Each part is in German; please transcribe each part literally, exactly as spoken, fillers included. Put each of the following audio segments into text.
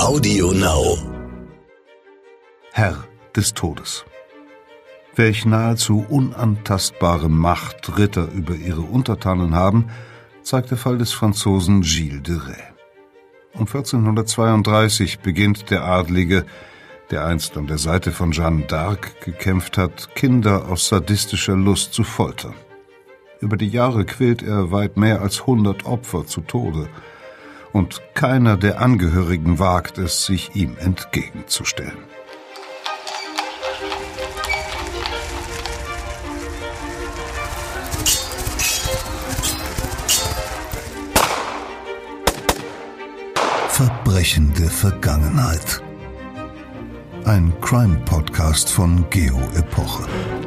Audio Now. Herr des Todes. Welch nahezu unantastbare Macht Ritter über ihre Untertanen haben, zeigt der Fall des Franzosen Gilles de Rais. Um vierzehnhundertzweiunddreißig beginnt der Adlige, der einst an der Seite von Jeanne d'Arc gekämpft hat, Kinder aus sadistischer Lust zu foltern. Über die Jahre quält er weit mehr als hundert Opfer zu Tode, und keiner der Angehörigen wagt es, sich ihm entgegenzustellen. Verbrechen der Vergangenheit. Ein Crime-Podcast von Geo Epoche.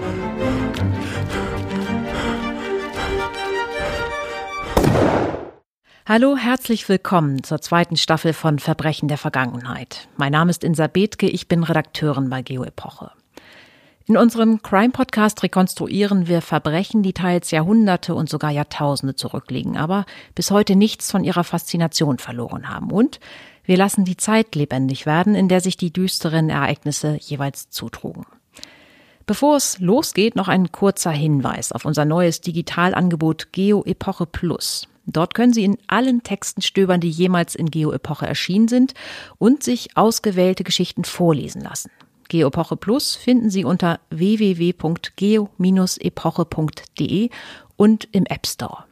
Hallo, herzlich willkommen zur zweiten Staffel von Verbrechen der Vergangenheit. Mein Name ist Insa Bethke, ich bin Redakteurin bei Geo Epoche. In unserem Crime-Podcast rekonstruieren wir Verbrechen, die teils Jahrhunderte und sogar Jahrtausende zurückliegen, aber bis heute nichts von ihrer Faszination verloren haben. Und wir lassen die Zeit lebendig werden, in der sich die düsteren Ereignisse jeweils zutrugen. Bevor es losgeht, noch ein kurzer Hinweis auf unser neues Digitalangebot Geo Epoche Plus. Dort können Sie in allen Texten stöbern, die jemals in Geo Epoche erschienen sind und sich ausgewählte Geschichten vorlesen lassen. Geo Epoche Plus finden Sie unter w w w punkt geo epoche punkt de und im App Store.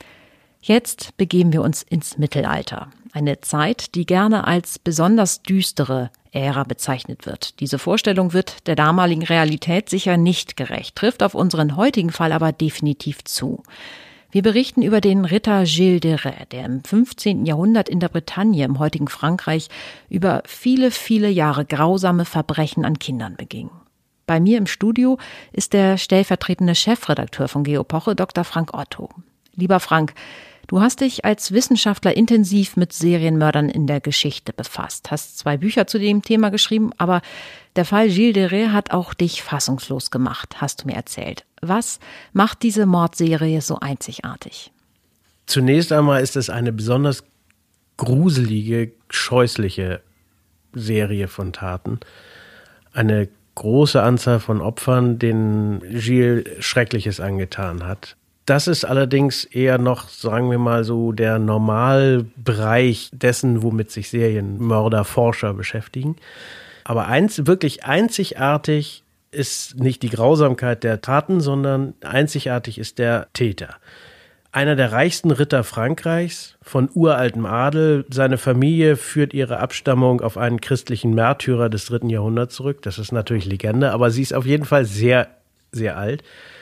Jetzt begeben wir uns ins Mittelalter. Eine Zeit, die gerne als besonders düstere Ära bezeichnet wird. Diese Vorstellung wird der damaligen Realität sicher nicht gerecht, trifft auf unseren heutigen Fall aber definitiv zu. Wir berichten über den Ritter Gilles de Rais, der im fünfzehnten Jahrhundert in der Bretagne, im heutigen Frankreich, über viele, viele Jahre grausame Verbrechen an Kindern beging. Bei mir im Studio ist der stellvertretende Chefredakteur von Geo Epoche, Doktor Frank Otto. Lieber Frank, du hast dich als Wissenschaftler intensiv mit Serienmördern in der Geschichte befasst, hast zwei Bücher zu dem Thema geschrieben, aber der Fall Gilles de Rais hat auch dich fassungslos gemacht, hast du mir erzählt. Was macht diese Mordserie so einzigartig? Zunächst einmal ist es eine besonders gruselige, scheußliche Serie von Taten. Eine große Anzahl von Opfern, denen Gilles Schreckliches angetan hat. Das ist allerdings eher noch, sagen wir mal so, der Normalbereich dessen, womit sich Serienmörder, Forscher beschäftigen. Aber eins, wirklich einzigartig ist nicht die Grausamkeit der Taten, sondern einzigartig ist der Täter. Einer der reichsten Ritter Frankreichs, von uraltem Adel. Seine Familie führt ihre Abstammung auf einen christlichen Märtyrer des dritten Jahrhunderts zurück. Das ist natürlich Legende, aber sie ist auf jeden Fall sehr, sehr alt.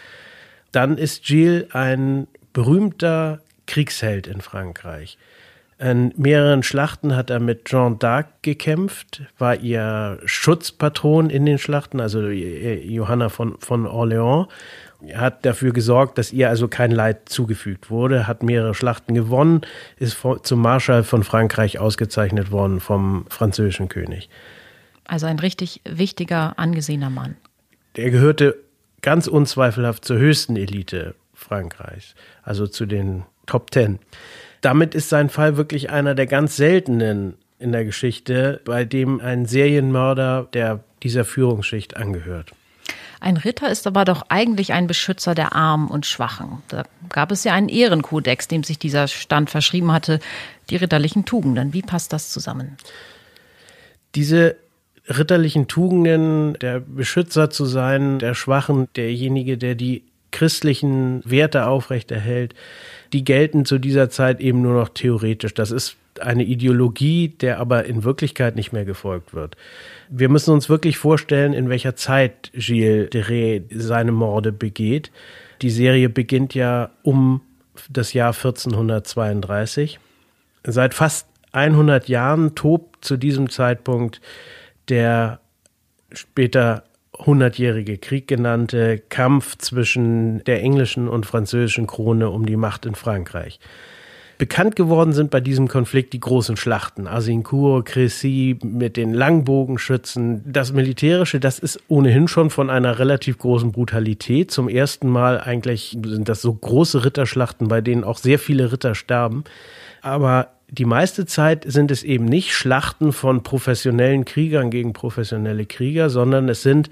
Dann ist Gilles ein berühmter Kriegsheld in Frankreich. In mehreren Schlachten hat er mit Jeanne d'Arc gekämpft, war ihr Schutzpatron in den Schlachten, also Johanna von, von Orléans. Er hat dafür gesorgt, dass ihr also kein Leid zugefügt wurde, hat mehrere Schlachten gewonnen, ist zum Marschall von Frankreich ausgezeichnet worden vom französischen König. Also ein richtig wichtiger, angesehener Mann. Er gehörte ganz unzweifelhaft zur höchsten Elite Frankreichs, also zu den Top Ten. Damit ist sein Fall wirklich einer der ganz seltenen in der Geschichte, bei dem ein Serienmörder der dieser Führungsschicht angehört. Ein Ritter ist aber doch eigentlich ein Beschützer der Armen und Schwachen. Da gab es ja einen Ehrenkodex, dem sich dieser Stand verschrieben hatte, die ritterlichen Tugenden. Wie passt das zusammen? Diese ritterlichen Tugenden, der Beschützer zu sein, der Schwachen, derjenige, der die christlichen Werte aufrechterhält, die gelten zu dieser Zeit eben nur noch theoretisch. Das ist eine Ideologie, der aber in Wirklichkeit nicht mehr gefolgt wird. Wir müssen uns wirklich vorstellen, in welcher Zeit Gilles de Rais seine Morde begeht. Die Serie beginnt ja um das Jahr vierzehnhundertzweiunddreißig. Seit fast hundert Jahren tobt zu diesem Zeitpunkt der später hundertjährige Krieg genannte Kampf zwischen der englischen und französischen Krone um die Macht in Frankreich. Bekannt geworden sind bei diesem Konflikt die großen Schlachten, Azincourt, Crécy mit den Langbogenschützen. Das Militärische, das ist ohnehin schon von einer relativ großen Brutalität. Zum ersten Mal eigentlich sind das so große Ritterschlachten, bei denen auch sehr viele Ritter sterben. Aber die meiste Zeit sind es eben nicht Schlachten von professionellen Kriegern gegen professionelle Krieger, sondern es sind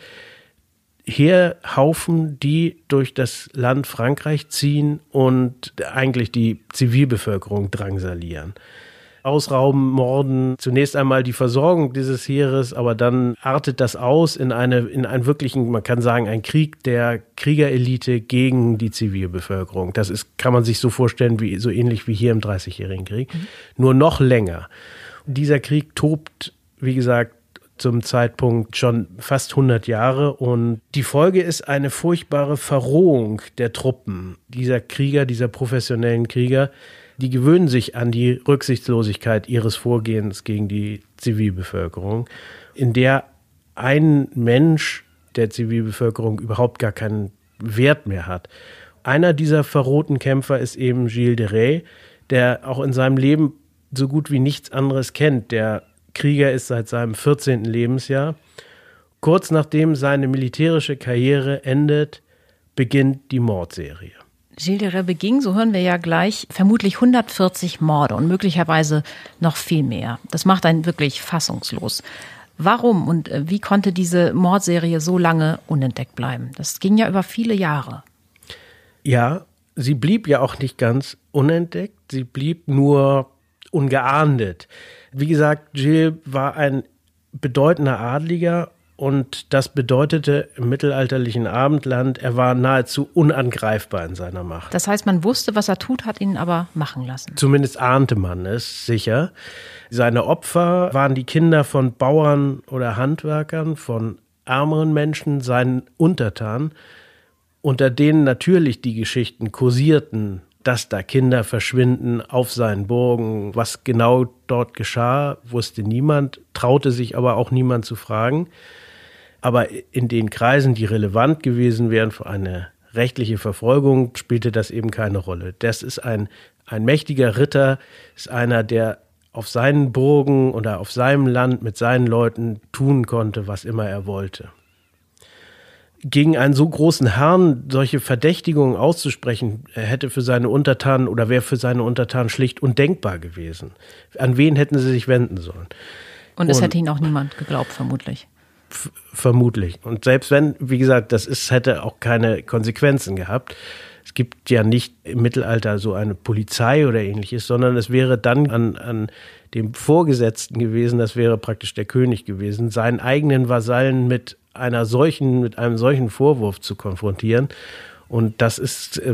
Heerhaufen, die durch das Land Frankreich ziehen und eigentlich die Zivilbevölkerung drangsalieren. Ausrauben, morden, zunächst einmal die Versorgung dieses Heeres, aber dann artet das aus in eine, in einen wirklichen, man kann sagen, ein Krieg der Kriegerelite gegen die Zivilbevölkerung. Das ist, kann man sich so vorstellen, wie, so ähnlich wie hier im Dreißigjährigen Krieg, mhm. nur noch länger. Dieser Krieg tobt, wie gesagt, zum Zeitpunkt schon fast hundert Jahre und die Folge ist eine furchtbare Verrohung der Truppen dieser Krieger, dieser professionellen Krieger. Die gewöhnen sich an die Rücksichtslosigkeit ihres Vorgehens gegen die Zivilbevölkerung, in der ein Mensch der Zivilbevölkerung überhaupt gar keinen Wert mehr hat. Einer dieser verrohten Kämpfer ist eben Gilles de Rais, der auch in seinem Leben so gut wie nichts anderes kennt. Der Krieger ist seit seinem vierzehnten Lebensjahr. Kurz nachdem seine militärische Karriere endet, beginnt die Mordserie. Gilles de Rais beging, so hören wir ja gleich, vermutlich hundertvierzig Morde und möglicherweise noch viel mehr. Das macht einen wirklich fassungslos. Warum und wie konnte diese Mordserie so lange unentdeckt bleiben? Das ging ja über viele Jahre. Ja, sie blieb ja auch nicht ganz unentdeckt. Sie blieb nur ungeahndet. Wie gesagt, Gilles war ein bedeutender Adliger. Und das bedeutete im mittelalterlichen Abendland, er war nahezu unangreifbar in seiner Macht. Das heißt, man wusste, was er tut, hat ihn aber machen lassen. Zumindest ahnte man es sicher. Seine Opfer waren die Kinder von Bauern oder Handwerkern, von ärmeren Menschen, seinen Untertanen, unter denen natürlich die Geschichten kursierten, dass da Kinder verschwinden auf seinen Burgen. Was genau dort geschah, wusste niemand, traute sich aber auch niemand zu fragen. Aber in den Kreisen, die relevant gewesen wären für eine rechtliche Verfolgung, spielte das eben keine Rolle. Das ist ein, ein mächtiger Ritter, ist einer, der auf seinen Burgen oder auf seinem Land mit seinen Leuten tun konnte, was immer er wollte. Gegen einen so großen Herrn solche Verdächtigungen auszusprechen, hätte für seine Untertanen oder wäre für seine Untertanen schlicht undenkbar gewesen. An wen hätten sie sich wenden sollen? Und es Und, hätte ihn auch niemand geglaubt, vermutlich. F- vermutlich. Und selbst wenn, wie gesagt, das ist, hätte auch keine Konsequenzen gehabt. Es gibt ja nicht im Mittelalter so eine Polizei oder ähnliches, sondern es wäre dann an, an dem Vorgesetzten gewesen, das wäre praktisch der König gewesen, seinen eigenen Vasallen mit einer solchen, mit einem solchen Vorwurf zu konfrontieren. Und das ist äh,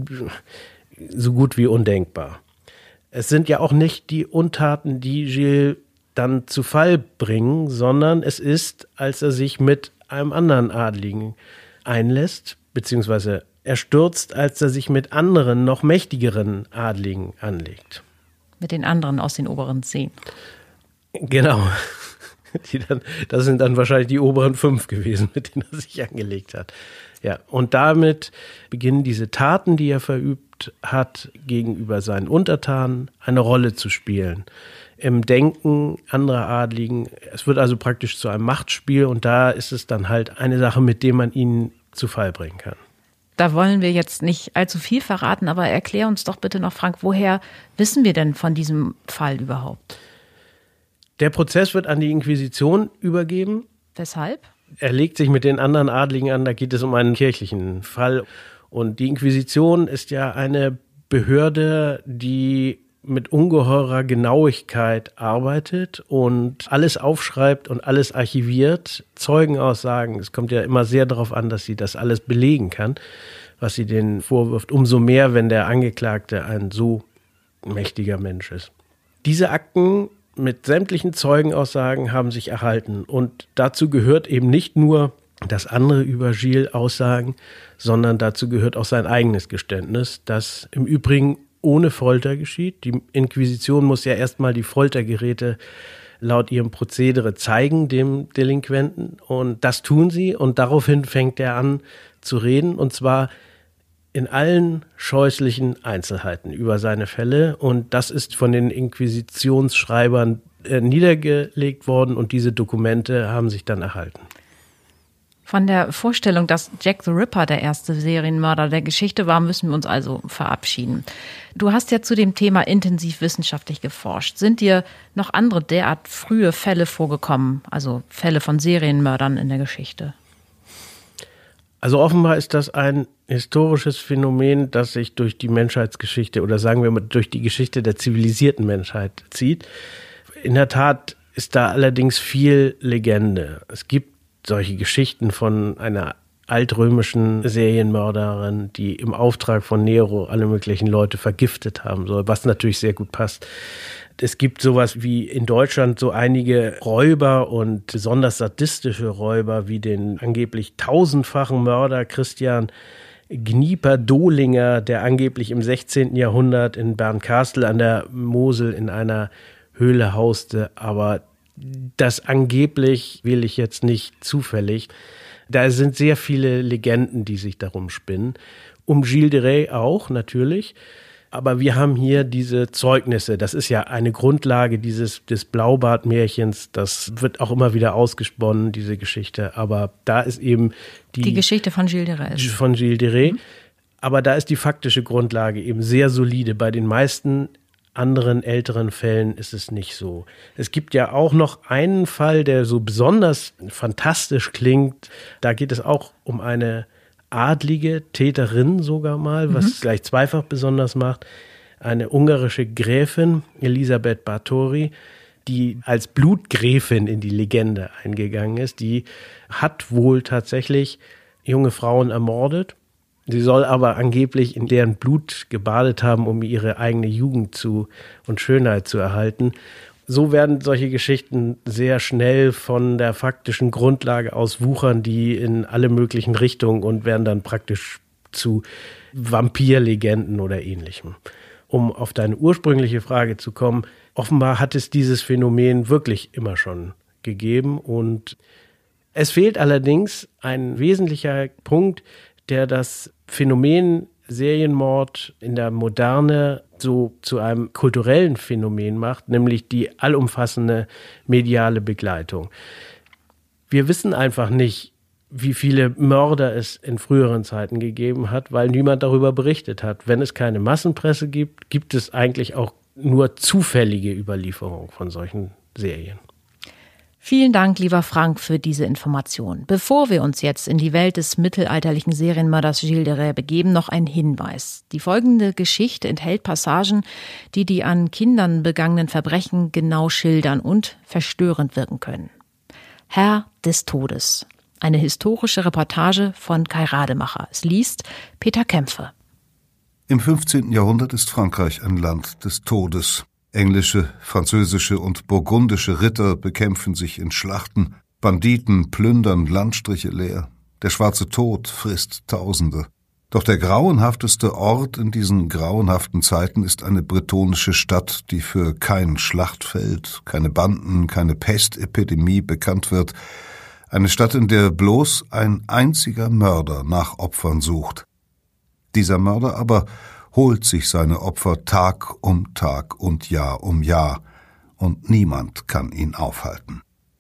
so gut wie undenkbar. Es sind ja auch nicht die Untaten, die Gilles dann zu Fall bringen, sondern es ist, als er sich mit einem anderen Adligen einlässt, beziehungsweise er stürzt, als er sich mit anderen, noch mächtigeren Adligen anlegt. Mit den anderen aus den oberen zehn. Genau. Die dann, das sind dann wahrscheinlich die oberen fünf gewesen, mit denen er sich angelegt hat. Ja, und damit beginnen diese Taten, die er verübt hat, gegenüber seinen Untertanen eine Rolle zu spielen. Im Denken anderer Adligen. Es wird also praktisch zu einem Machtspiel und da ist es dann halt eine Sache, mit der man ihn zu Fall bringen kann. Da wollen wir jetzt nicht allzu viel verraten, aber erklär uns doch bitte noch, Frank, woher wissen wir denn von diesem Fall überhaupt? Der Prozess wird an die Inquisition übergeben. Weshalb? Er legt sich mit den anderen Adligen an, da geht es um einen kirchlichen Fall. Und die Inquisition ist ja eine Behörde, die mit ungeheurer Genauigkeit arbeitet und alles aufschreibt und alles archiviert, Zeugenaussagen. Es kommt ja immer sehr darauf an, dass sie das alles belegen kann, was sie denen vorwirft. Umso mehr, wenn der Angeklagte ein so mächtiger Mensch ist. Diese Akten mit sämtlichen Zeugenaussagen haben sich erhalten. Und dazu gehört eben nicht nur, dass andere über Gilles aussagen, sondern dazu gehört auch sein eigenes Geständnis, das im Übrigen ohne Folter geschieht. Die Inquisition muss ja erstmal die Foltergeräte laut ihrem Prozedere zeigen, dem Delinquenten. Und das tun sie. Und daraufhin fängt er an zu reden. Und zwar in allen scheußlichen Einzelheiten über seine Fälle. Und das ist von den Inquisitionsschreibern äh, niedergelegt worden. Und diese Dokumente haben sich dann erhalten. Von der Vorstellung, dass Jack the Ripper der erste Serienmörder der Geschichte war, müssen wir uns also verabschieden. Du hast ja zu dem Thema intensiv wissenschaftlich geforscht. Sind dir noch andere derart frühe Fälle vorgekommen, also Fälle von Serienmördern in der Geschichte? Also offenbar ist das ein historisches Phänomen, das sich durch die Menschheitsgeschichte oder sagen wir mal durch die Geschichte der zivilisierten Menschheit zieht. In der Tat ist da allerdings viel Legende. Es gibt solche Geschichten von einer altrömischen Serienmörderin, die im Auftrag von Nero alle möglichen Leute vergiftet haben soll, was natürlich sehr gut passt. Es gibt sowas wie in Deutschland so einige Räuber und besonders sadistische Räuber wie den angeblich tausendfachen Mörder Christian Gnieper-Dohlinger, der angeblich im sechzehnten Jahrhundert in Bernkastel an der Mosel in einer Höhle hauste, aber das angeblich wähle ich jetzt nicht zufällig. Da sind sehr viele Legenden, die sich darum spinnen. Um Gilles de Rais auch, natürlich. Aber wir haben hier diese Zeugnisse. Das ist ja eine Grundlage dieses des Blaubart-Märchens. Das wird auch immer wieder ausgesponnen, diese Geschichte. Aber da ist eben die... Die Geschichte von Gilles de Rais. Von Gilles de Rais. Mhm. Aber da ist die faktische Grundlage eben sehr solide. Bei den meisten anderen älteren Fällen ist es nicht so. Es gibt ja auch noch einen Fall, der so besonders fantastisch klingt. Da geht es auch um eine adlige Täterin sogar mal, was mhm. es gleich zweifach besonders macht. Eine ungarische Gräfin, Elisabeth Báthory, die als Blutgräfin in die Legende eingegangen ist. Die hat wohl tatsächlich junge Frauen ermordet. Sie soll aber angeblich in deren Blut gebadet haben, um ihre eigene Jugend zu und Schönheit zu erhalten. So werden solche Geschichten sehr schnell von der faktischen Grundlage aus wuchern, die in alle möglichen Richtungen und werden dann praktisch zu Vampirlegenden oder Ähnlichem. Um auf deine ursprüngliche Frage zu kommen, offenbar hat es dieses Phänomen wirklich immer schon gegeben und es fehlt allerdings ein wesentlicher Punkt, der das Phänomen Serienmord in der Moderne so zu einem kulturellen Phänomen macht, nämlich die allumfassende mediale Begleitung. Wir wissen einfach nicht, wie viele Mörder es in früheren Zeiten gegeben hat, weil niemand darüber berichtet hat. Wenn es keine Massenpresse gibt, gibt es eigentlich auch nur zufällige Überlieferung von solchen Serien. Vielen Dank, lieber Frank, für diese Information. Bevor wir uns jetzt in die Welt des mittelalterlichen Serienmörders Gilles de Rais begeben, noch ein Hinweis. Die folgende Geschichte enthält Passagen, die die an Kindern begangenen Verbrechen genau schildern und verstörend wirken können. Herr des Todes. Eine historische Reportage von Kai Rademacher. Es liest Peter Kämpfe. Im fünfzehnten Jahrhundert ist Frankreich ein Land des Todes. Englische, französische und burgundische Ritter bekämpfen sich in Schlachten, Banditen plündern Landstriche leer, der schwarze Tod frisst Tausende. Doch der grauenhafteste Ort in diesen grauenhaften Zeiten ist eine bretonische Stadt, die für kein Schlachtfeld, keine Banden, keine Pestepidemie bekannt wird. Eine Stadt, in der bloß ein einziger Mörder nach Opfern sucht. Dieser Mörder aber holt sich seine Opfer Tag um Tag und Jahr um Jahr, und niemand kann ihn aufhalten.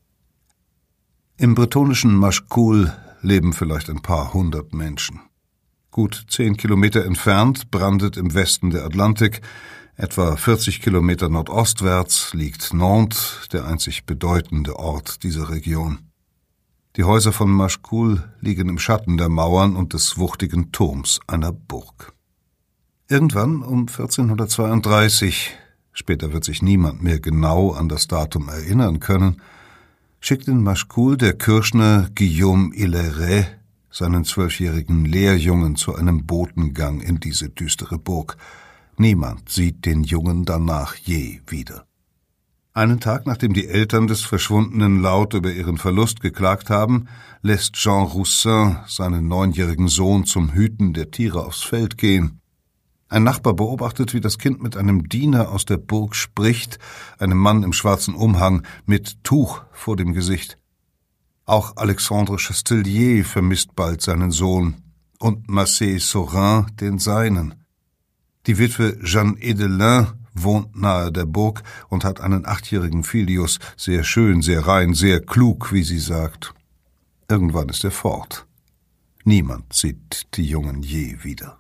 Im bretonischen Machecoul leben vielleicht ein paar hundert Menschen. Gut zehn Kilometer entfernt brandet im Westen der Atlantik, etwa vierzig Kilometer nordostwärts liegt Nantes, der einzig bedeutende Ort dieser Region. Die Häuser von Machecoul liegen im Schatten der Mauern und des wuchtigen Turms einer Burg. Irgendwann um vierzehnhundertzweiunddreißig, später wird sich niemand mehr genau an das Datum erinnern können, schickt in Machecoul der Kürschner Guillaume Hilleret seinen zwölfjährigen Lehrjungen zu einem Botengang in diese düstere Burg. Niemand sieht den Jungen danach je wieder. Einen Tag, nachdem die Eltern des Verschwundenen laut über ihren Verlust geklagt haben, lässt Jean Roussin seinen neunjährigen Sohn zum Hüten der Tiere aufs Feld gehen. Ein Nachbar beobachtet, wie das Kind mit einem Diener aus der Burg spricht, einem Mann im schwarzen Umhang mit Tuch vor dem Gesicht. Auch Alexandre Chastelier vermisst bald seinen Sohn und Macé Saurin den seinen. Die Witwe Jeanne Edelin wohnt nahe der Burg und hat einen achtjährigen Filius, sehr schön, sehr rein, sehr klug, wie sie sagt. Irgendwann ist er fort. Niemand sieht die Jungen je wieder.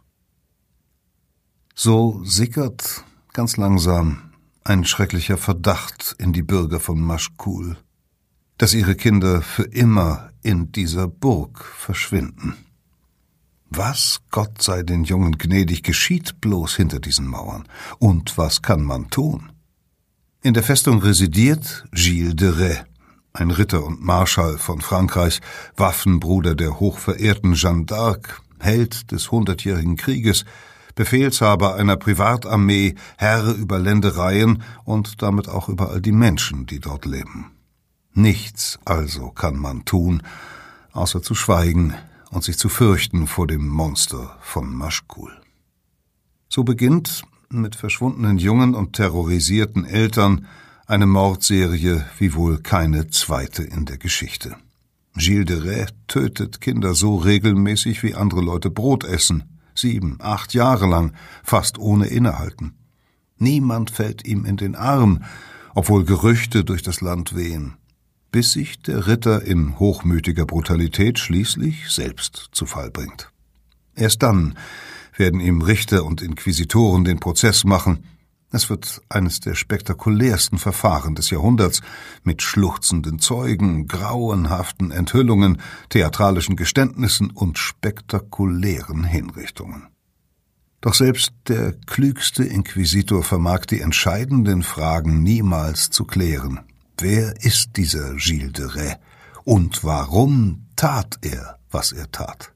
So sickert ganz langsam ein schrecklicher Verdacht in die Bürger von Maschkul, dass ihre Kinder für immer in dieser Burg verschwinden. Was, Gott sei den Jungen gnädig, geschieht bloß hinter diesen Mauern? Und was kann man tun? In der Festung residiert Gilles de Rais, ein Ritter und Marschall von Frankreich, Waffenbruder der hochverehrten Jeanne d'Arc, Held des Hundertjährigen Krieges, Befehlshaber einer Privatarmee, Herr über Ländereien und damit auch über all die Menschen, die dort leben. Nichts also kann man tun, außer zu schweigen und sich zu fürchten vor dem Monster von Maschkul. So beginnt mit verschwundenen Jungen und terrorisierten Eltern eine Mordserie wie wohl keine zweite in der Geschichte. Gilles de Rais tötet Kinder so regelmäßig, wie andere Leute Brot essen, sieben, acht Jahre lang, fast ohne Innehalten. Niemand fällt ihm in den Arm, obwohl Gerüchte durch das Land wehen, bis sich der Ritter in hochmütiger Brutalität schließlich selbst zu Fall bringt. Erst dann werden ihm Richter und Inquisitoren den Prozess machen. Es wird eines der spektakulärsten Verfahren des Jahrhunderts mit schluchzenden Zeugen, grauenhaften Enthüllungen, theatralischen Geständnissen und spektakulären Hinrichtungen. Doch selbst der klügste Inquisitor vermag die entscheidenden Fragen niemals zu klären. Wer ist dieser Gilles de Rais und warum tat er, was er tat?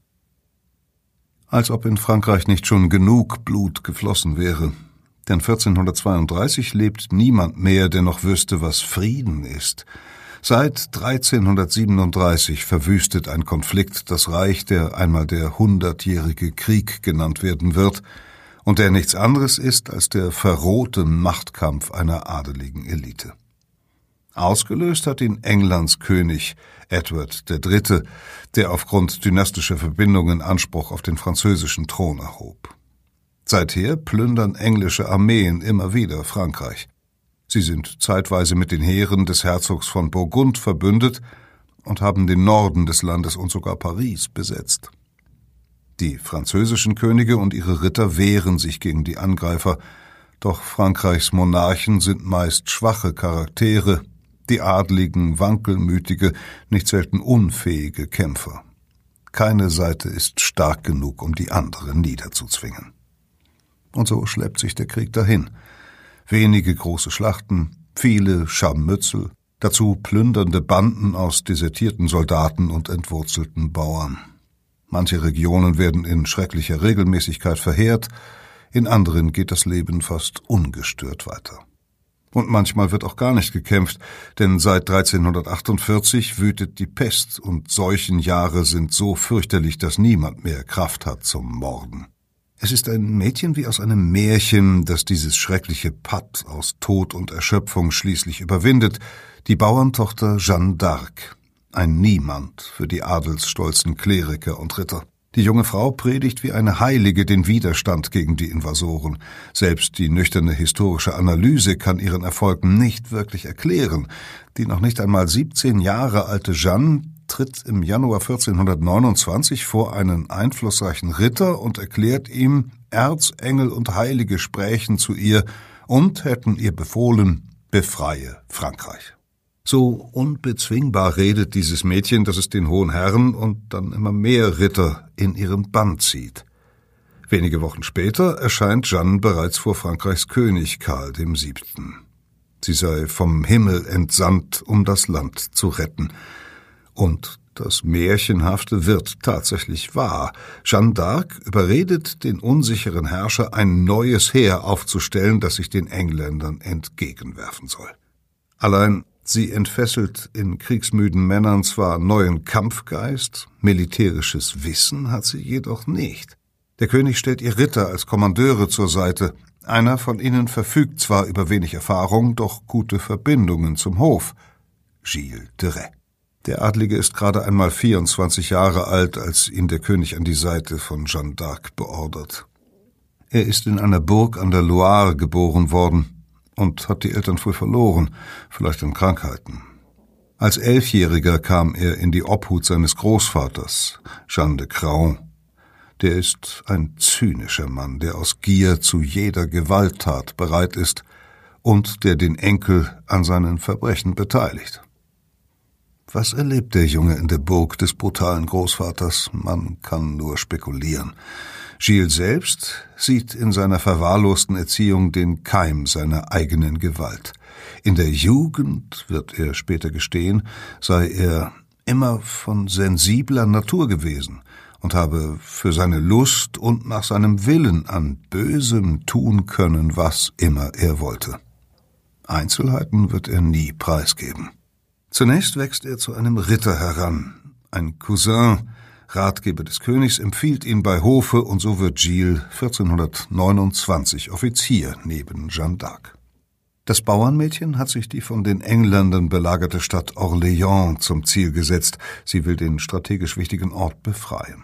Als ob in Frankreich nicht schon genug Blut geflossen wäre. Denn vierzehnhundertzweiunddreißig lebt niemand mehr, der noch wüsste, was Frieden ist. Seit dreizehnhundertsiebenunddreißig verwüstet ein Konflikt das Reich, der einmal der Hundertjährige Krieg genannt werden wird und der nichts anderes ist als der verrohte Machtkampf einer adeligen Elite. Ausgelöst hat ihn Englands König Edward der Dritte, der aufgrund dynastischer Verbindungen Anspruch auf den französischen Thron erhob. Seither plündern englische Armeen immer wieder Frankreich. Sie sind zeitweise mit den Heeren des Herzogs von Burgund verbündet und haben den Norden des Landes und sogar Paris besetzt. Die französischen Könige und ihre Ritter wehren sich gegen die Angreifer, doch Frankreichs Monarchen sind meist schwache Charaktere, die Adligen wankelmütige, nicht selten unfähige Kämpfer. Keine Seite ist stark genug, um die andere niederzuzwingen. Und so schleppt sich der Krieg dahin. Wenige große Schlachten, viele Scharmützel, dazu plündernde Banden aus desertierten Soldaten und entwurzelten Bauern. Manche Regionen werden in schrecklicher Regelmäßigkeit verheert, in anderen geht das Leben fast ungestört weiter. Und manchmal wird auch gar nicht gekämpft, denn seit dreizehnhundertachtundvierzig wütet die Pest und Seuchenjahre sind so fürchterlich, dass niemand mehr Kraft hat zum Morden. Es ist ein Mädchen wie aus einem Märchen, das dieses schreckliche Patt aus Tod und Erschöpfung schließlich überwindet, die Bauerntochter Jeanne d'Arc, ein Niemand für die adelsstolzen Kleriker und Ritter. Die junge Frau predigt wie eine Heilige den Widerstand gegen die Invasoren. Selbst die nüchterne historische Analyse kann ihren Erfolg nicht wirklich erklären. Die noch nicht einmal siebzehn Jahre alte Jeanne tritt im Januar vierzehnhundertneunundzwanzig vor einen einflussreichen Ritter und erklärt ihm, Erzengel und Heilige sprächen zu ihr und hätten ihr befohlen, befreie Frankreich. So unbezwingbar redet dieses Mädchen, dass es den hohen Herren und dann immer mehr Ritter in ihren Bann zieht. Wenige Wochen später erscheint Jeanne bereits vor Frankreichs König Karl dem Siebten. Sie sei vom Himmel entsandt, um das Land zu retten. Und das Märchenhafte wird tatsächlich wahr. Jeanne d'Arc überredet den unsicheren Herrscher, ein neues Heer aufzustellen, das sich den Engländern entgegenwerfen soll. Allein sie entfesselt in kriegsmüden Männern zwar neuen Kampfgeist, militärisches Wissen hat sie jedoch nicht. Der König stellt ihr Ritter als Kommandeure zur Seite. Einer von ihnen verfügt zwar über wenig Erfahrung, doch gute Verbindungen zum Hof. Gilles de Rais. Der Adlige ist gerade einmal vierundzwanzig Jahre alt, als ihn der König an die Seite von Jeanne d'Arc beordert. Er ist in einer Burg an der Loire geboren worden und hat die Eltern früh verloren, vielleicht an Krankheiten. Als Elfjähriger kam er in die Obhut seines Großvaters, Jean de Craon. Der ist ein zynischer Mann, der aus Gier zu jeder Gewalttat bereit ist und der den Enkel an seinen Verbrechen beteiligt. Was erlebt der Junge in der Burg des brutalen Großvaters? Man kann nur spekulieren. Gilles selbst sieht in seiner verwahrlosten Erziehung den Keim seiner eigenen Gewalt. In der Jugend, wird er später gestehen, sei er immer von sensibler Natur gewesen und habe für seine Lust und nach seinem Willen an Bösem tun können, was immer er wollte. Einzelheiten wird er nie preisgeben. Zunächst wächst er zu einem Ritter heran. Ein Cousin, Ratgeber des Königs, empfiehlt ihn bei Hofe und so wird Gilles vierzehnhundertneunundzwanzig Offizier neben Jeanne d'Arc. Das Bauernmädchen hat sich die von den Engländern belagerte Stadt Orléans zum Ziel gesetzt. Sie will den strategisch wichtigen Ort befreien.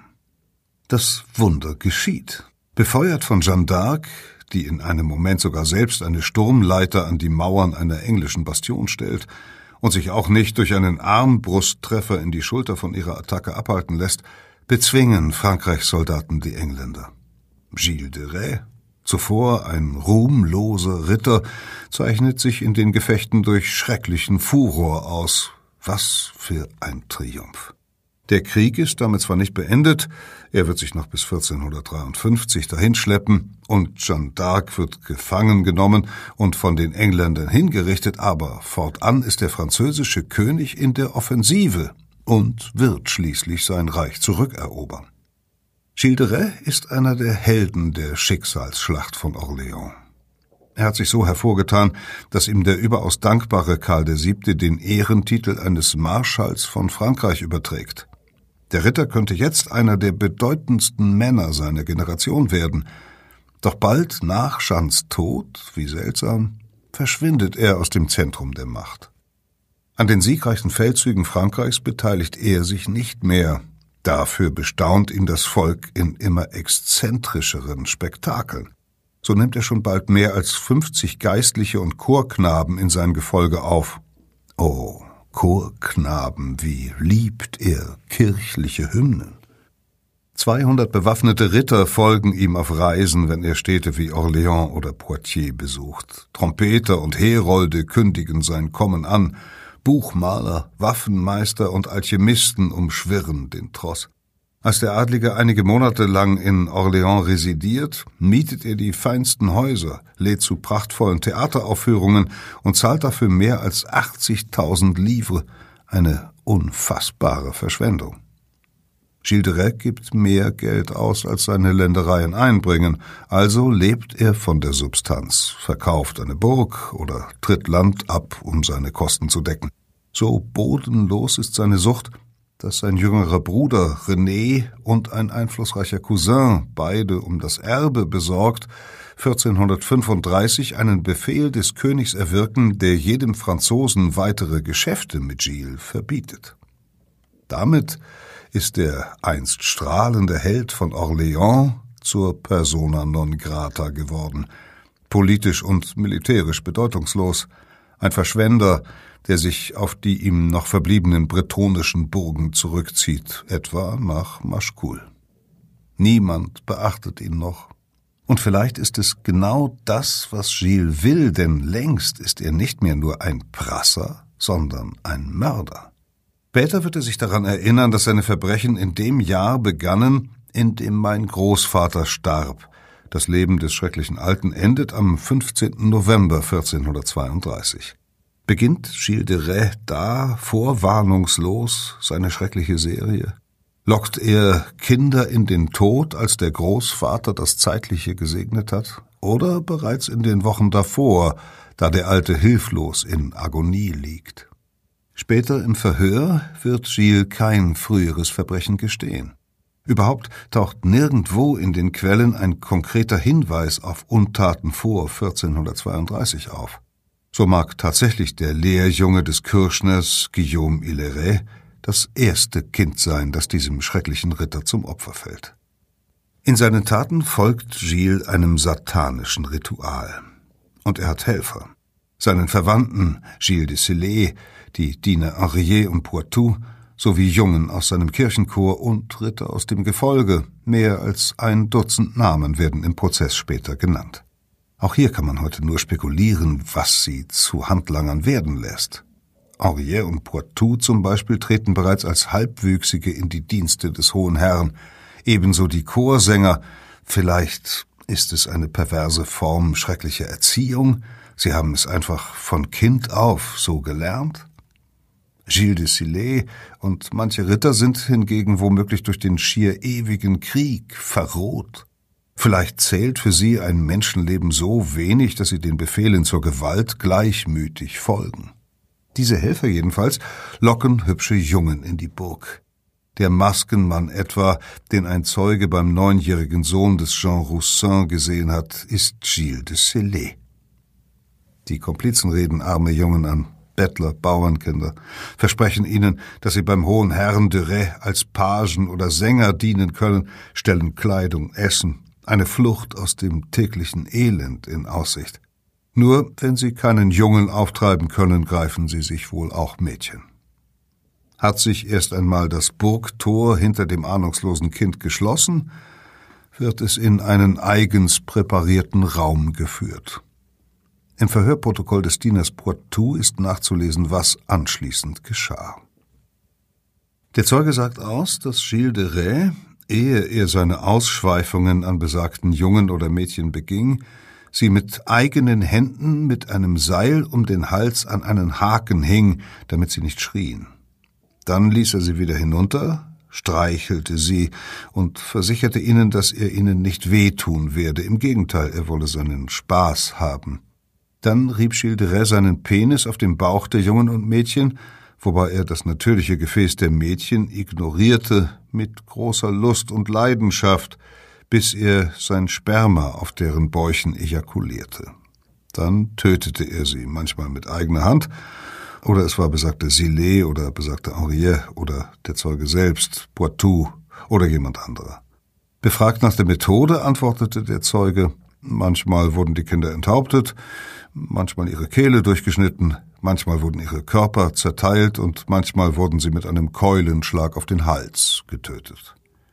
Das Wunder geschieht. Befeuert von Jeanne d'Arc, die in einem Moment sogar selbst eine Sturmleiter an die Mauern einer englischen Bastion stellt und sich auch nicht durch einen Armbrusttreffer in die Schulter von ihrer Attacke abhalten lässt, bezwingen Frankreichs Soldaten die Engländer. Gilles de Rais, zuvor ein ruhmloser Ritter, zeichnet sich in den Gefechten durch schrecklichen Furor aus. Was für ein Triumph! Der Krieg ist damit zwar nicht beendet, er wird sich noch bis vierzehnhundertdreiundfünfzig dahinschleppen und Jeanne d'Arc wird gefangen genommen und von den Engländern hingerichtet, aber fortan ist der französische König in der Offensive und wird schließlich sein Reich zurückerobern. Gilles de Rais ist einer der Helden der Schicksalsschlacht von Orléans. Er hat sich so hervorgetan, dass ihm der überaus dankbare Karl der Siebte den Ehrentitel eines Marschalls von Frankreich überträgt. Der Ritter könnte jetzt einer der bedeutendsten Männer seiner Generation werden. Doch bald nach Jeannes Tod, wie seltsam, verschwindet er aus dem Zentrum der Macht. An den siegreichen Feldzügen Frankreichs beteiligt er sich nicht mehr. Dafür bestaunt ihn das Volk in immer exzentrischeren Spektakeln. So nimmt er schon bald mehr als fünfzig Geistliche und Chorknaben in sein Gefolge auf. Oh, Chorknaben, wie liebt er kirchliche Hymnen. Zweihundert bewaffnete Ritter folgen ihm auf Reisen, wenn er Städte wie Orléans oder Poitiers besucht. Trompeter und Herolde kündigen sein Kommen an. Buchmaler, Waffenmeister und Alchemisten umschwirren den Tross. Als der Adlige einige Monate lang in Orléans residiert, mietet er die feinsten Häuser, lädt zu prachtvollen Theateraufführungen und zahlt dafür mehr als achtzigtausend Livres, eine unfassbare Verschwendung. Gilles de Rais gibt mehr Geld aus, als seine Ländereien einbringen, also lebt er von der Substanz, verkauft eine Burg oder tritt Land ab, um seine Kosten zu decken. So bodenlos ist seine Sucht, dass sein jüngerer Bruder René und ein einflussreicher Cousin, beide um das Erbe besorgt, vierzehnhundertfünfunddreißig einen Befehl des Königs erwirken, der jedem Franzosen weitere Geschäfte mit Gilles verbietet. Damit ist der einst strahlende Held von Orléans zur persona non grata geworden, politisch und militärisch bedeutungslos, ein Verschwender, der sich auf die ihm noch verbliebenen bretonischen Burgen zurückzieht, etwa nach Machecoul. Niemand beachtet ihn noch. Und vielleicht ist es genau das, was Gilles will, denn längst ist er nicht mehr nur ein Prasser, sondern ein Mörder. Später wird er sich daran erinnern, dass seine Verbrechen in dem Jahr begannen, in dem mein Großvater starb. Das Leben des schrecklichen Alten endet am fünfzehnten November vierzehnhundertzweiunddreißig. Beginnt Gilles de Rais da vorwarnungslos seine schreckliche Serie? Lockt er Kinder in den Tod, als der Großvater das Zeitliche gesegnet hat? Oder bereits in den Wochen davor, da der Alte hilflos in Agonie liegt? Später im Verhör wird Gilles kein früheres Verbrechen gestehen. Überhaupt taucht nirgendwo in den Quellen ein konkreter Hinweis auf Untaten vor vierzehnhundertzweiunddreißig auf. So mag tatsächlich der Lehrjunge des Kürschners Guillaume Hilleret das erste Kind sein, das diesem schrecklichen Ritter zum Opfer fällt. In seinen Taten folgt Gilles einem satanischen Ritual. Und er hat Helfer. Seinen Verwandten Gilles de Sillé, die Diener Henriet und Poitou, sowie Jungen aus seinem Kirchenchor und Ritter aus dem Gefolge, mehr als ein Dutzend Namen werden im Prozess später genannt. Auch hier kann man heute nur spekulieren, was sie zu Handlangern werden lässt. Henriet und Poitou zum Beispiel treten bereits als Halbwüchsige in die Dienste des Hohen Herrn, ebenso die Chorsänger. Vielleicht ist es eine perverse Form schrecklicher Erziehung, sie haben es einfach von Kind auf so gelernt. Gilles de Sillé und manche Ritter sind hingegen womöglich durch den schier ewigen Krieg verroht. Vielleicht zählt für sie ein Menschenleben so wenig, dass sie den Befehlen zur Gewalt gleichmütig folgen. Diese Helfer jedenfalls locken hübsche Jungen in die Burg. Der Maskenmann etwa, den ein Zeuge beim neunjährigen Sohn des Jean Roussin gesehen hat, ist Gilles de Sillé. Die Komplizen reden arme Jungen an, Bettler, Bauernkinder, versprechen ihnen, dass sie beim hohen Herrn de Rais als Pagen oder Sänger dienen können, stellen Kleidung, Essen, eine Flucht aus dem täglichen Elend in Aussicht. Nur wenn sie keinen Jungen auftreiben können, greifen sie sich wohl auch Mädchen. Hat sich erst einmal das Burgtor hinter dem ahnungslosen Kind geschlossen, wird es in einen eigens präparierten Raum geführt. Im Verhörprotokoll des Dieners Poitou ist nachzulesen, was anschließend geschah. Der Zeuge sagt aus, dass Gilles de Rais, ehe er seine Ausschweifungen an besagten Jungen oder Mädchen beging, sie mit eigenen Händen mit einem Seil um den Hals an einen Haken hing, damit sie nicht schrien. Dann ließ er sie wieder hinunter, streichelte sie und versicherte ihnen, dass er ihnen nicht wehtun werde. Im Gegenteil, er wolle seinen Spaß haben. Dann rieb Gilles de Rais seinen Penis auf den Bauch der Jungen und Mädchen, wobei er das natürliche Gefäß der Mädchen ignorierte mit großer Lust und Leidenschaft, bis er sein Sperma auf deren Bäuchen ejakulierte. Dann tötete er sie, manchmal mit eigener Hand, oder es war besagter Sillé oder besagter Henriet oder der Zeuge selbst, Poitou oder jemand anderer. Befragt nach der Methode antwortete der Zeuge, manchmal wurden die Kinder enthauptet, manchmal ihre Kehle durchgeschnitten, manchmal wurden ihre Körper zerteilt und manchmal wurden sie mit einem Keulenschlag auf den Hals getötet.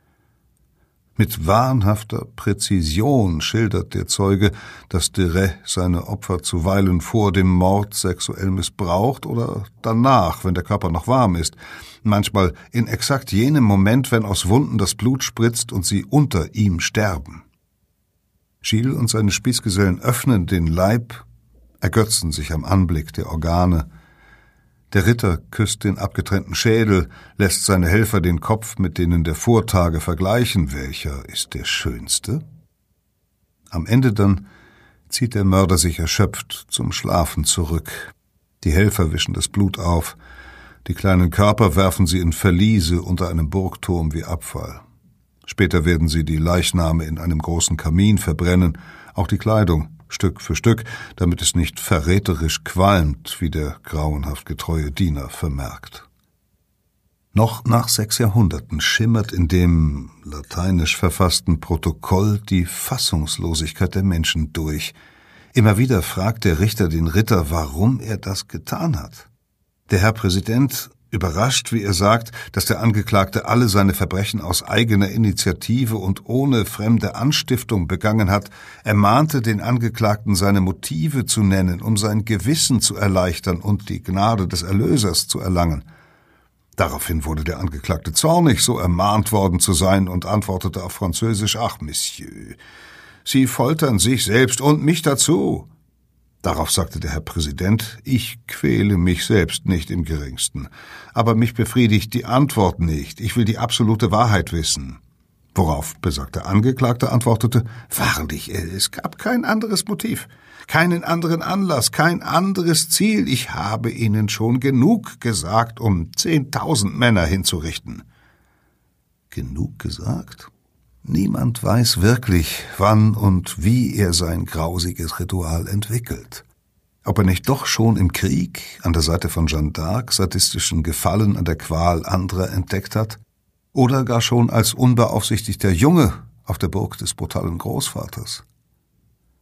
Mit wahnhafter Präzision schildert der Zeuge, dass de Rais seine Opfer zuweilen vor dem Mord sexuell missbraucht oder danach, wenn der Körper noch warm ist, manchmal in exakt jenem Moment, wenn aus Wunden das Blut spritzt und sie unter ihm sterben. Gilles und seine Spießgesellen öffnen den Leib, ergötzen sich am Anblick der Organe. Der Ritter küsst den abgetrennten Schädel, lässt seine Helfer den Kopf mit denen der Vortage vergleichen. Welcher ist der schönste? Am Ende dann zieht der Mörder sich erschöpft zum Schlafen zurück. Die Helfer wischen das Blut auf. Die kleinen Körper werfen sie in Verliese unter einem Burgturm wie Abfall. Später werden sie die Leichname in einem großen Kamin verbrennen, auch die Kleidung, Stück für Stück, damit es nicht verräterisch qualmt, wie der grauenhaft getreue Diener vermerkt. Noch nach sechs Jahrhunderten schimmert in dem lateinisch verfassten Protokoll die Fassungslosigkeit der Menschen durch. Immer wieder fragt der Richter den Ritter, warum er das getan hat. Der Herr Präsident, überrascht, wie er sagt, dass der Angeklagte alle seine Verbrechen aus eigener Initiative und ohne fremde Anstiftung begangen hat, ermahnte den Angeklagten, seine Motive zu nennen, um sein Gewissen zu erleichtern und die Gnade des Erlösers zu erlangen. Daraufhin wurde der Angeklagte zornig, so ermahnt worden zu sein, und antwortete auf Französisch, »Ach, Monsieur, Sie foltern sich selbst und mich dazu.« Darauf sagte der Herr Präsident, »Ich quäle mich selbst nicht im geringsten, aber mich befriedigt die Antwort nicht, ich will die absolute Wahrheit wissen.« Worauf besagter Angeklagte antwortete, »Wahrlich, es gab kein anderes Motiv, keinen anderen Anlass, kein anderes Ziel. Ich habe Ihnen schon genug gesagt, um zehntausend Männer hinzurichten.« Genug gesagt? Niemand weiß wirklich, wann und wie er sein grausiges Ritual entwickelt. Ob er nicht doch schon im Krieg, an der Seite von Jeanne d'Arc, sadistischen Gefallen an der Qual anderer entdeckt hat, oder gar schon als unbeaufsichtigter Junge auf der Burg des brutalen Großvaters.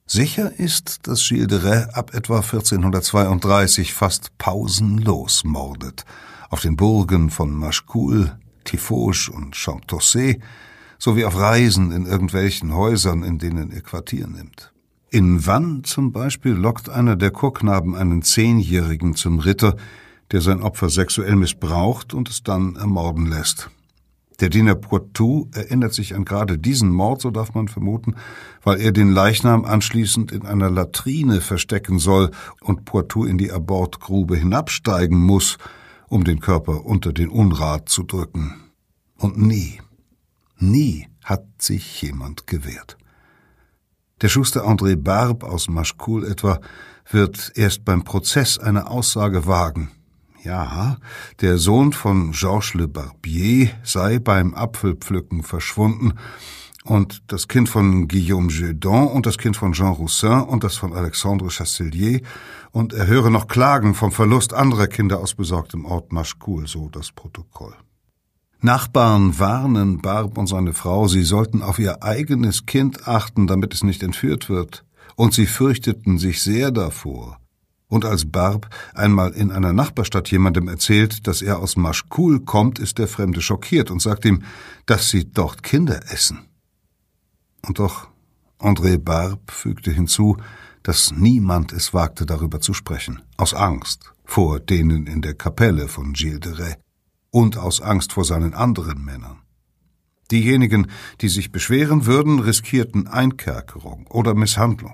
Sicher ist, dass Gilles de Rais ab etwa vierzehnhundertzweiunddreißig fast pausenlos mordet, auf den Burgen von Machecoul, Tiffauges und Champtocé, sowie auf Reisen in irgendwelchen Häusern, in denen er Quartier nimmt. In Vannes zum Beispiel lockt einer der Chorknaben einen Zehnjährigen zum Ritter, der sein Opfer sexuell missbraucht und es dann ermorden lässt. Der Diener Poitou erinnert sich an gerade diesen Mord, so darf man vermuten, weil er den Leichnam anschließend in einer Latrine verstecken soll und Poitou in die Abortgrube hinabsteigen muss, um den Körper unter den Unrat zu drücken. Und nie, nie hat sich jemand gewehrt. Der Schuster André Barbe aus Machecoul etwa wird erst beim Prozess eine Aussage wagen. Ja, der Sohn von Georges Le Barbier sei beim Apfelpflücken verschwunden und das Kind von Guillaume Jeudon und das Kind von Jean Roussin und das von Alexandre Chasselier, und er höre noch Klagen vom Verlust anderer Kinder aus besorgtem Ort Machecoul, so das Protokoll. Nachbarn warnen Barbe und seine Frau, sie sollten auf ihr eigenes Kind achten, damit es nicht entführt wird, und sie fürchteten sich sehr davor. Und als Barbe einmal in einer Nachbarstadt jemandem erzählt, dass er aus Machecoul kommt, ist der Fremde schockiert und sagt ihm, dass sie dort Kinder essen. Und doch, André Barbe fügte hinzu, dass niemand es wagte, darüber zu sprechen, aus Angst vor denen in der Kapelle von Gilles de Rais und aus Angst vor seinen anderen Männern. Diejenigen, die sich beschweren würden, riskierten Einkerkerung oder Misshandlung.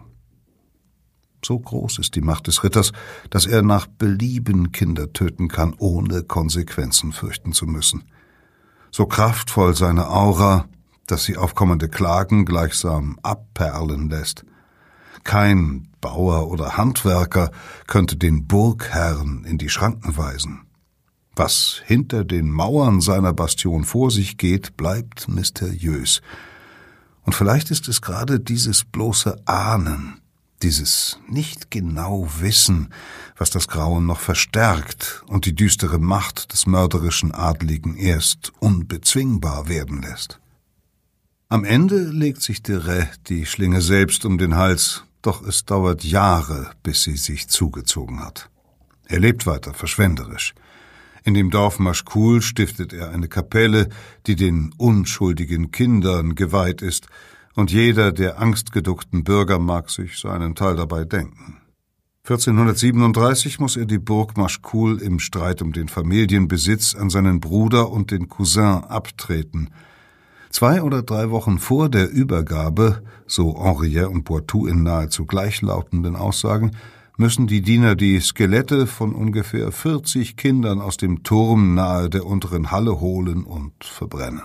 So groß ist die Macht des Ritters, dass er nach Belieben Kinder töten kann, ohne Konsequenzen fürchten zu müssen. So kraftvoll seine Aura, dass sie aufkommende Klagen gleichsam abperlen lässt. Kein Bauer oder Handwerker könnte den Burgherrn in die Schranken weisen. Was hinter den Mauern seiner Bastion vor sich geht, bleibt mysteriös. Und vielleicht ist es gerade dieses bloße Ahnen, dieses nicht genau Wissen, was das Grauen noch verstärkt und die düstere Macht des mörderischen Adligen erst unbezwingbar werden lässt. Am Ende legt sich de Rais die Schlinge selbst um den Hals, doch es dauert Jahre, bis sie sich zugezogen hat. Er lebt weiter verschwenderisch. In dem Dorf Machecoul stiftet er eine Kapelle, die den unschuldigen Kindern geweiht ist, und jeder der angstgeduckten Bürger mag sich seinen Teil dabei denken. vierzehnhundertsiebenunddreißig muss er die Burg Machecoul im Streit um den Familienbesitz an seinen Bruder und den Cousin abtreten. Zwei oder drei Wochen vor der Übergabe, so Henriet und Poitou in nahezu gleichlautenden Aussagen, müssen die Diener die Skelette von ungefähr vierzig Kindern aus dem Turm nahe der unteren Halle holen und verbrennen.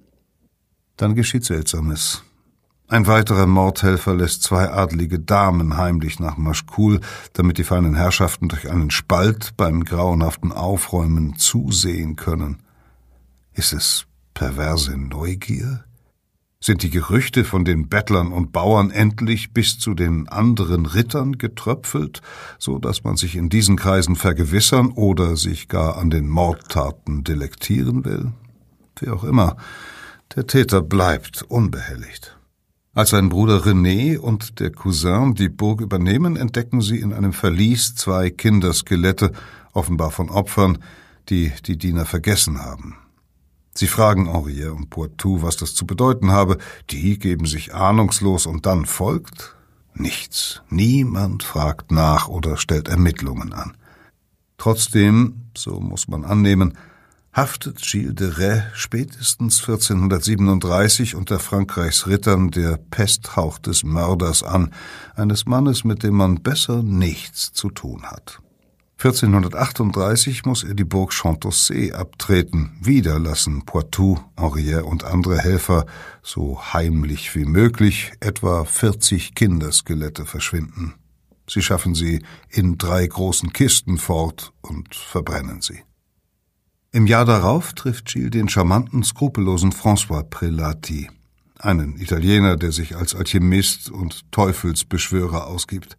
Dann geschieht Seltsames. Ein weiterer Mordhelfer lässt zwei adlige Damen heimlich nach Machecoul, damit die feinen Herrschaften durch einen Spalt beim grauenhaften Aufräumen zusehen können. Ist es perverse Neugier? Sind die Gerüchte von den Bettlern und Bauern endlich bis zu den anderen Rittern getröpfelt, so dass man sich in diesen Kreisen vergewissern oder sich gar an den Mordtaten delektieren will? Wie auch immer, der Täter bleibt unbehelligt. Als sein Bruder René und der Cousin die Burg übernehmen, entdecken sie in einem Verlies zwei Kinderskelette, offenbar von Opfern, die die Diener vergessen haben. Sie fragen Henriet und Poitou, was das zu bedeuten habe. Die geben sich ahnungslos und dann folgt nichts. Niemand fragt nach oder stellt Ermittlungen an. Trotzdem, so muss man annehmen, haftet Gilles de Rais spätestens vierzehnhundertsiebenunddreißig unter Frankreichs Rittern der Pesthauch des Mörders an, eines Mannes, mit dem man besser nichts zu tun hat. vierzehnhundertachtunddreißig muss er die Burg Champtocé abtreten. Wieder lassen Poitou, Henriet und andere Helfer so heimlich wie möglich etwa vierzig Kinderskelette verschwinden. Sie schaffen sie in drei großen Kisten fort und verbrennen sie. Im Jahr darauf trifft Gilles den charmanten, skrupellosen François Prelati, einen Italiener, der sich als Alchemist und Teufelsbeschwörer ausgibt.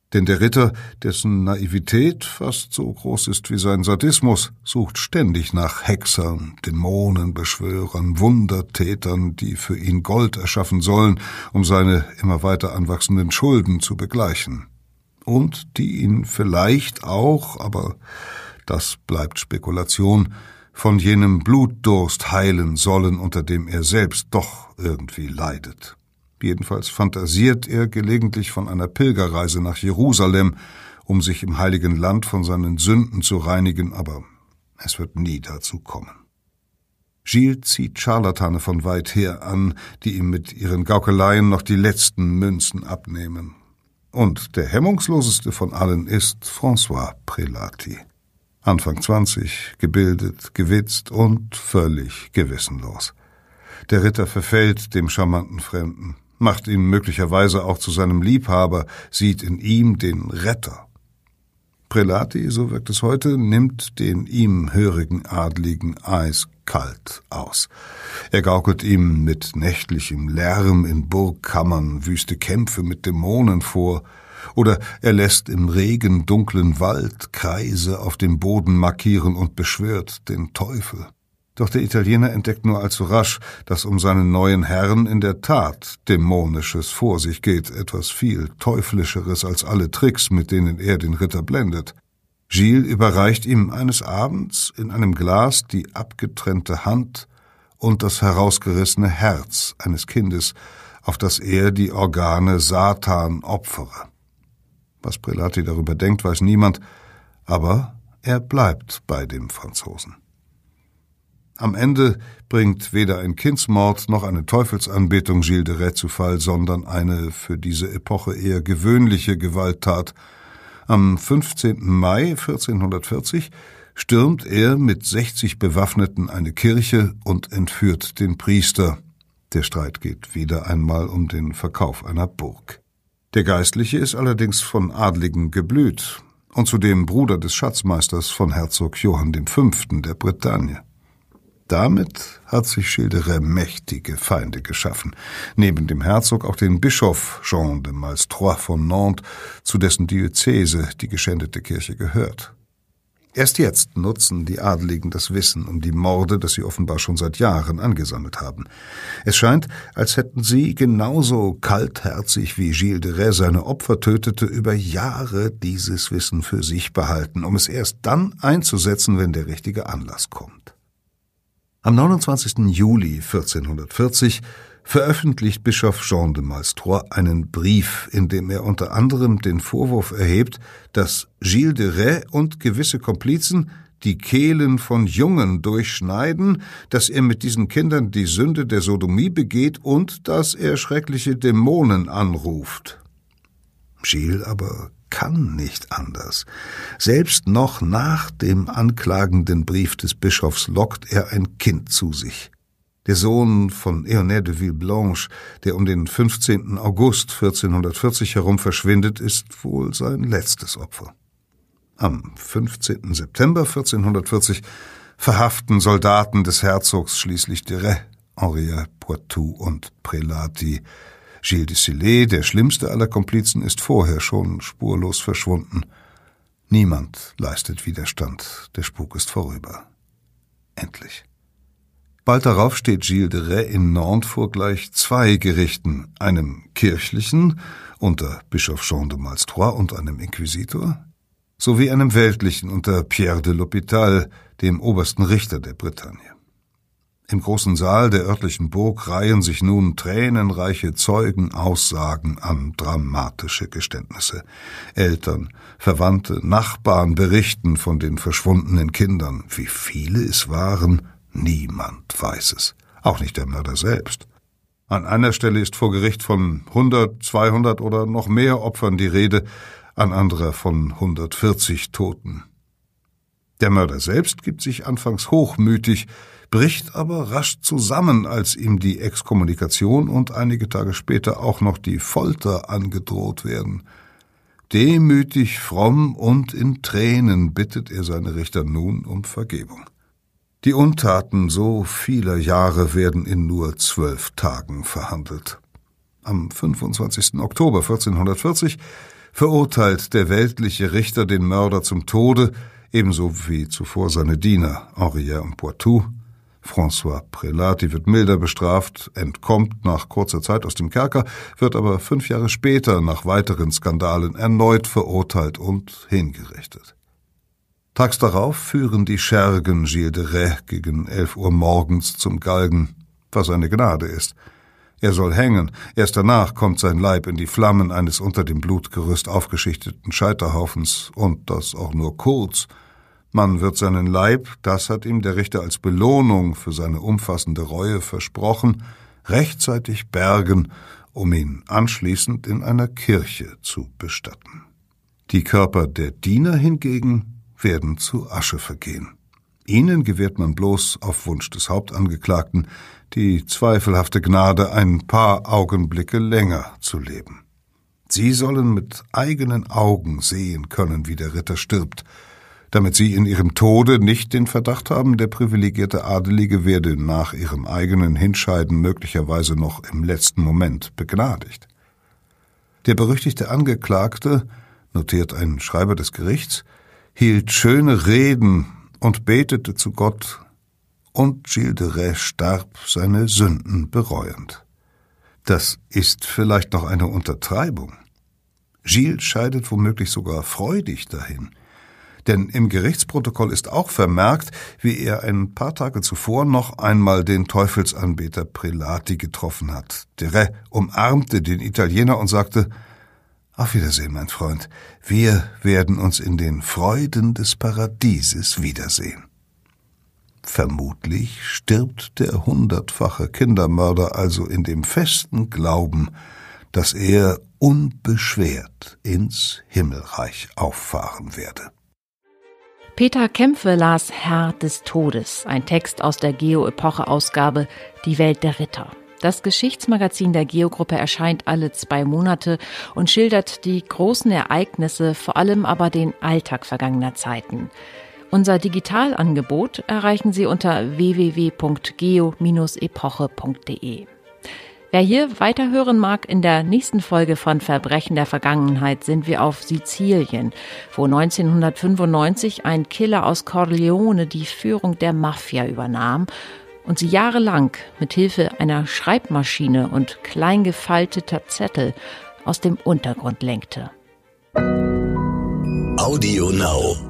Denn der Ritter, dessen Naivität fast so groß ist wie sein Sadismus, sucht ständig nach Hexern, Dämonenbeschwörern, Wundertätern, die für ihn Gold erschaffen sollen, um seine immer weiter anwachsenden Schulden zu begleichen. Und die ihn vielleicht auch, aber das bleibt Spekulation, von jenem Blutdurst heilen sollen, unter dem er selbst doch irgendwie leidet. Jedenfalls fantasiert er gelegentlich von einer Pilgerreise nach Jerusalem, um sich im Heiligen Land von seinen Sünden zu reinigen, aber es wird nie dazu kommen. Gilles zieht Scharlatane von weit her an, die ihm mit ihren Gaukeleien noch die letzten Münzen abnehmen. Und der hemmungsloseste von allen ist François Prelati. Anfang zwanzig, gebildet, gewitzt und völlig gewissenlos. Der Ritter verfällt dem charmanten Fremden, macht ihn möglicherweise auch zu seinem Liebhaber, sieht in ihm den Retter. Prelati, so wirkt es heute, nimmt den ihm hörigen Adligen eiskalt aus. Er gaukelt ihm mit nächtlichem Lärm in Burgkammern wüste Kämpfe mit Dämonen vor, oder er lässt im regen, dunklen Wald Kreise auf dem Boden markieren und beschwört den Teufel. Doch der Italiener entdeckt nur allzu rasch, dass um seinen neuen Herrn in der Tat Dämonisches vor sich geht, etwas viel Teuflischeres als alle Tricks, mit denen er den Ritter blendet. Gilles überreicht ihm eines Abends in einem Glas die abgetrennte Hand und das herausgerissene Herz eines Kindes, auf das er die Organe Satan opfere. Was Prelati darüber denkt, weiß niemand, aber er bleibt bei dem Franzosen. Am Ende bringt weder ein Kindsmord noch eine Teufelsanbetung Gilles de Rais zu Fall, sondern eine für diese Epoche eher gewöhnliche Gewalttat. Am fünfzehnten Mai vierzehnhundertvierzig stürmt er mit sechzig Bewaffneten eine Kirche und entführt den Priester. Der Streit geht wieder einmal um den Verkauf einer Burg. Der Geistliche ist allerdings von Adligen geblüht und zudem Bruder des Schatzmeisters von Herzog Johann der Fünfte der Bretagne. Damit hat sich Gilles de Rais mächtige Feinde geschaffen, neben dem Herzog auch den Bischof Jean de Malestroit von Nantes, zu dessen Diözese die geschändete Kirche gehört. Erst jetzt nutzen die Adeligen das Wissen um die Morde, das sie offenbar schon seit Jahren angesammelt haben. Es scheint, als hätten sie genauso kaltherzig wie Gilles de Rais seine Opfer tötete, über Jahre dieses Wissen für sich behalten, um es erst dann einzusetzen, wenn der richtige Anlass kommt. Am neunundzwanzigsten Juli vierzehnhundertvierzig veröffentlicht Bischof Jean de Malestroit einen Brief, in dem er unter anderem den Vorwurf erhebt, dass Gilles de Rais und gewisse Komplizen die Kehlen von Jungen durchschneiden, dass er mit diesen Kindern die Sünde der Sodomie begeht und dass er schreckliche Dämonen anruft. Gilles aber kann nicht anders. Selbst noch nach dem anklagenden Brief des Bischofs lockt er ein Kind zu sich. Der Sohn von Eonet de Villeblanche, der um den fünfzehnten August vierzehnhundertvierzig herum verschwindet, ist wohl sein letztes Opfer. Am fünfzehnten September vierzehnhundertvierzig verhaften Soldaten des Herzogs schließlich de Rais, Henriet, Poitou und Prelati. Gilles de Sillé, der schlimmste aller Komplizen, ist vorher schon spurlos verschwunden. Niemand leistet Widerstand, der Spuk ist vorüber. Endlich. Bald darauf steht Gilles de Rais in Nantes vor gleich zwei Gerichten, einem kirchlichen unter Bischof Jean de Malestroit und einem Inquisitor, sowie einem weltlichen unter Pierre de l'Hôpital, dem obersten Richter der Bretagne. Im großen Saal der örtlichen Burg reihen sich nun tränenreiche Zeugenaussagen an dramatische Geständnisse. Eltern, Verwandte, Nachbarn berichten von den verschwundenen Kindern. Wie viele es waren, niemand weiß es. Auch nicht der Mörder selbst. An einer Stelle ist vor Gericht von hundert, zweihundert oder noch mehr Opfern die Rede, an anderer von hundertvierzig Toten. Der Mörder selbst gibt sich anfangs hochmütig, bricht aber rasch zusammen, als ihm die Exkommunikation und einige Tage später auch noch die Folter angedroht werden. Demütig, fromm und in Tränen bittet er seine Richter nun um Vergebung. Die Untaten so vieler Jahre werden in nur zwölf Tagen verhandelt. Am fünfundzwanzigsten Oktober vierzehnhundertvierzig verurteilt der weltliche Richter den Mörder zum Tode, ebenso wie zuvor seine Diener Henriet und Poitou. François Prelati wird milder bestraft, entkommt nach kurzer Zeit aus dem Kerker, wird aber fünf Jahre später nach weiteren Skandalen erneut verurteilt und hingerichtet. Tags darauf führen die Schergen Gilles de Rais gegen elf Uhr morgens zum Galgen, was eine Gnade ist. Er soll hängen, erst danach kommt sein Leib in die Flammen eines unter dem Blutgerüst aufgeschichteten Scheiterhaufens, und das auch nur kurz. Man wird seinen Leib, das hat ihm der Richter als Belohnung für seine umfassende Reue versprochen, rechtzeitig bergen, um ihn anschließend in einer Kirche zu bestatten. Die Körper der Diener hingegen werden zu Asche vergehen. Ihnen gewährt man bloß auf Wunsch des Hauptangeklagten die zweifelhafte Gnade, ein paar Augenblicke länger zu leben. Sie sollen mit eigenen Augen sehen können, wie der Ritter stirbt, damit sie in ihrem Tode nicht den Verdacht haben, der privilegierte Adelige werde nach ihrem eigenen Hinscheiden möglicherweise noch im letzten Moment begnadigt. Der berüchtigte Angeklagte, notiert ein Schreiber des Gerichts, hielt schöne Reden und betete zu Gott, und Gilles de Rais starb, seine Sünden bereuend. Das ist vielleicht noch eine Untertreibung. Gilles scheidet womöglich sogar freudig dahin. Denn im Gerichtsprotokoll ist auch vermerkt, wie er ein paar Tage zuvor noch einmal den Teufelsanbeter Prelati getroffen hat. De Rais umarmte den Italiener und sagte: »Auf Wiedersehen, mein Freund. Wir werden uns in den Freuden des Paradieses wiedersehen.« Vermutlich stirbt der hundertfache Kindermörder also in dem festen Glauben, dass er unbeschwert ins Himmelreich auffahren werde. Peter Kämpfe las Herr des Todes, ein Text aus der Geo-Epoche-Ausgabe Die Welt der Ritter. Das Geschichtsmagazin der Geo-Gruppe erscheint alle zwei Monate und schildert die großen Ereignisse, vor allem aber den Alltag vergangener Zeiten. Unser Digitalangebot erreichen Sie unter w w w punkt geo Bindestrich epoche punkt de. Wer hier weiterhören mag, in der nächsten Folge von Verbrechen der Vergangenheit sind wir auf Sizilien, wo neunzehnhundertfünfundneunzig ein Killer aus Corleone die Führung der Mafia übernahm und sie jahrelang mit Hilfe einer Schreibmaschine und klein gefalteter Zettel aus dem Untergrund lenkte. Audio Now.